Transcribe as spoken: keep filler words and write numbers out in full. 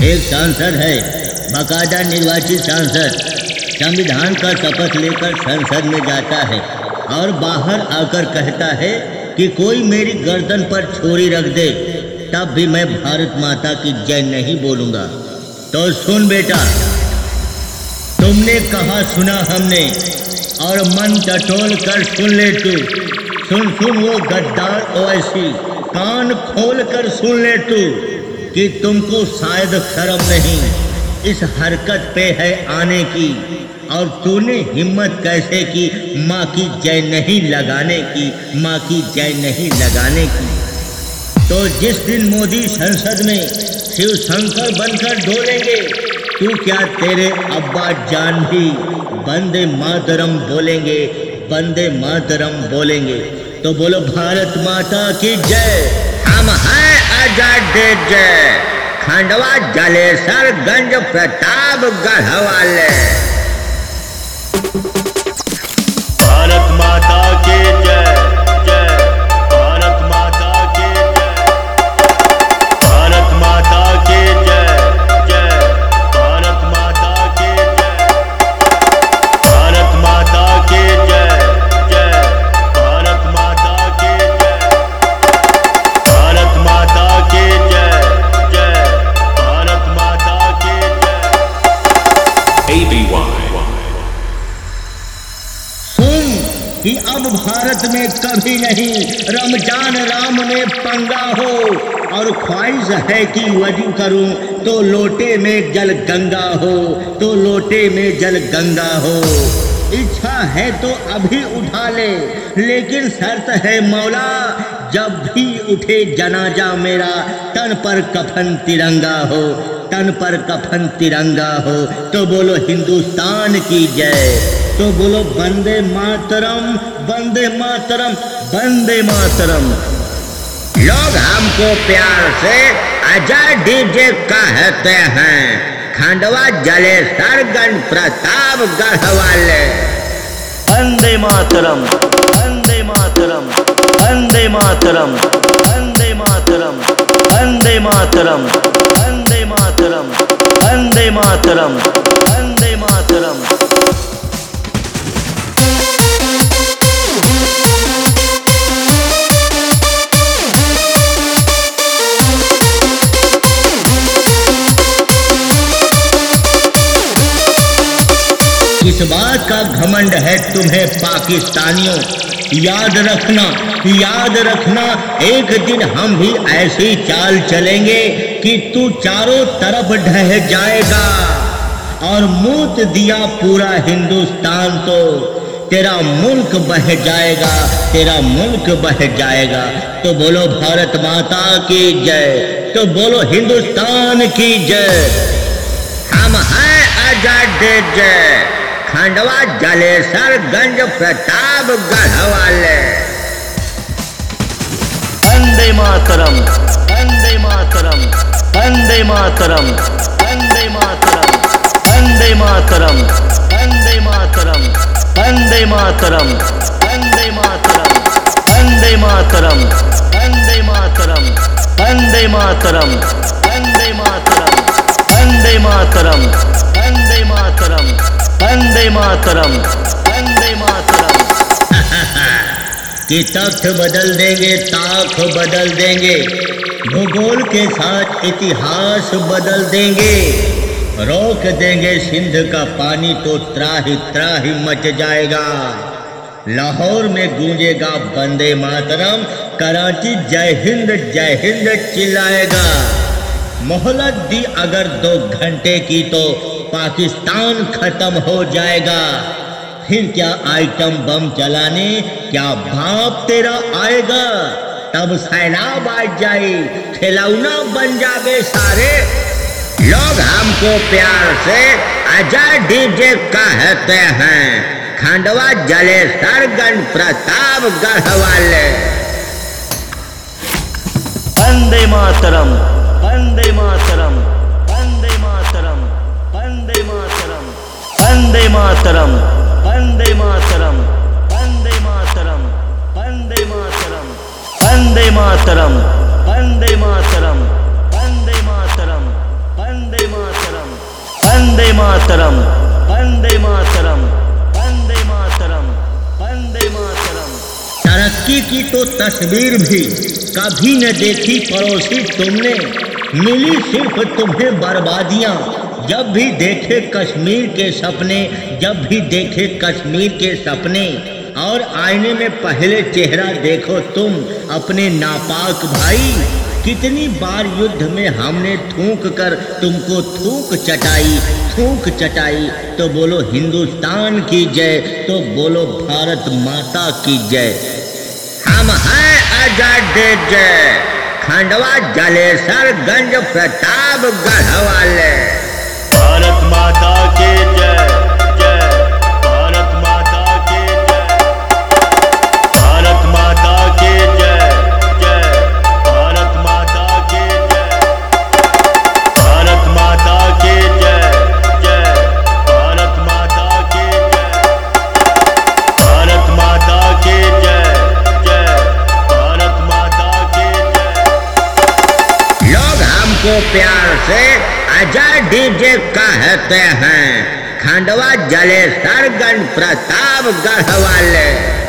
एक सांसद है, बाकायदा निर्वाचित सांसद, संविधान का शपथ लेकर संसद में जाता है और बाहर आकर कहता है कि कोई मेरी गर्दन पर छुरी रख दे तब भी मैं भारत माता की जय नहीं बोलूंगा। तो सुन बेटा, तुमने कहा सुना हमने, और मन टटोल कर सुन ले तू। सुन सुन वो गद्दार ओवैसी, कान खोल कर सुन ले तू कि तुमको शायद शर्म नहीं इस हरकत पे है आने की, और तूने हिम्मत कैसे की माँ की जय नहीं लगाने की, माँ की जय नहीं लगाने की। तो जिस दिन मोदी संसद में शिव शंकर बनकर डोलेंगे, तू क्या तेरे अब्बा जान भी वंदे मातरम बोलेंगे, वंदे मातरम बोलेंगे। तो बोलो भारत माता की जय। हम हैं आजाद जय, खंडवा जलेसर गंज प्रतापगढ़ वाले। भारत माता की जय जय, भारत माता की जय, भारत माता की जय जय, भारत माता की जय, भारत माता की जय जय, भारत माता की जय, भारत माता की जय जय, भारत माता की जय। A B Y कि अब भारत में कभी नहीं रमजान राम में पंगा हो, और ख्वाहिश है कि वजू करूं तो लोटे में जल गंगा हो, तो लोटे में जल गंगा हो। इच्छा है तो अभी उठा ले, लेकिन शर्त है मौला जब भी उठे जनाजा मेरा तन पर कफन तिरंगा हो, तन पर कफन तिरंगा हो। तो बोलो हिंदुस्तान की जय, तो बोलो वंदे मातरम, वंदे मातरम, वंदे मातरम। लोग हमको प्यार से अजय डीजे कहते हैं, खंडवा जलेसर गंज प्रतापगढ़ वाले। वंदे मातरम, वंदे मातरम, वंदे मातरम, वंदे मातरम, वंदे मातरम, वंदे मातरम, वंदे मातरम, वंदे मातरम। किस बात का घमंड है तुम्हें पाकिस्तानियों, याद रखना, याद रखना एक दिन हम भी ऐसी चाल चलेंगे कि तू चारों तरफ ढह जाएगा, और मूत दिया पूरा हिंदुस्तान तो तेरा मुल्क बह जाएगा, तेरा मुल्क बह जाएगा। तो बोलो भारत माता की जय, तो बोलो हिंदुस्तान की जय। हम हैं आजाद जय, खंडवा जलेसर गंज प्रतापगढ़ वाले। वंदे मातरम, वंदे मातरम, वंदे मातरम, वंदे मातरम, वंदे मातरम, वंदे मातरम, वंदे मातरम, वंदे मातरम, वंदे मातरम, वंदे मातरम, वंदे मातरम, वंदे मातरम, वंदे मातरम, वंदे मातरम, वंदे मातरम, वंदे मातरम। कि तख्त बदल देंगे, ताख बदल देंगे, भूगोल के साथ इतिहास बदल देंगे, रोक देंगे सिंध का पानी तो त्राहि त्राहि मच जाएगा। लाहौर में गूंजेगा वंदे मातरम, कराची जय हिंद जय हिंद चिल्लाएगा। मोहलत दी अगर दो घंटे की तो पाकिस्तान खत्म हो जाएगा। फिर क्या आइटम बम चलाने क्या बाप तेरा आएगा, तब सैलाब आ जाए खिलौना बन जावे सारे। लोग हमको प्यार से अजय डीजे कहते हैं, खंडवा जलेसर गंज प्रतापगढ़ वाले। वंदे मातरम, वंदे मातरम, वंदे मातरम, वंदे मातरम, वंदे मातरम, वंदे मातरम, वंदे मातरम, वंदे मातरम, वंदे मातरम, वंदे मातरम, वंदे मातरम, वंदे मातरम, वंदे मातरम, वंदे मातरम, वंदे मातरम। तरक्की की तो तस्वीर भी कभी न देखी पड़ोसी तुमने, मिली सिर्फ तुम्हें बर्बादियां। जब भी देखे कश्मीर के सपने, जब भी देखे कश्मीर के सपने, और आईने में पहले चेहरा देखो तुम अपने नापाक भाई। कितनी बार युद्ध में हमने थूक कर तुमको थूक चटाई, थूक चटाई। तो बोलो हिंदुस्तान की जय, तो बोलो भारत माता की जय। हम हैं आजाद जय, खंडवा जलेसर गंज प्रतापगढ़ वाले। भारत माता की जय, जय भारत माता की जय, भारत माता की जय, जय भारत माता की जय, भारत माता की जय, जय भारत माता की जय, भारत माता की जय, जय भारत माता की जय। लोग हमको प्यार से अजय डीजे कहते हैं, खंडवा जलेसर गंज प्रतापगढ़ वाले।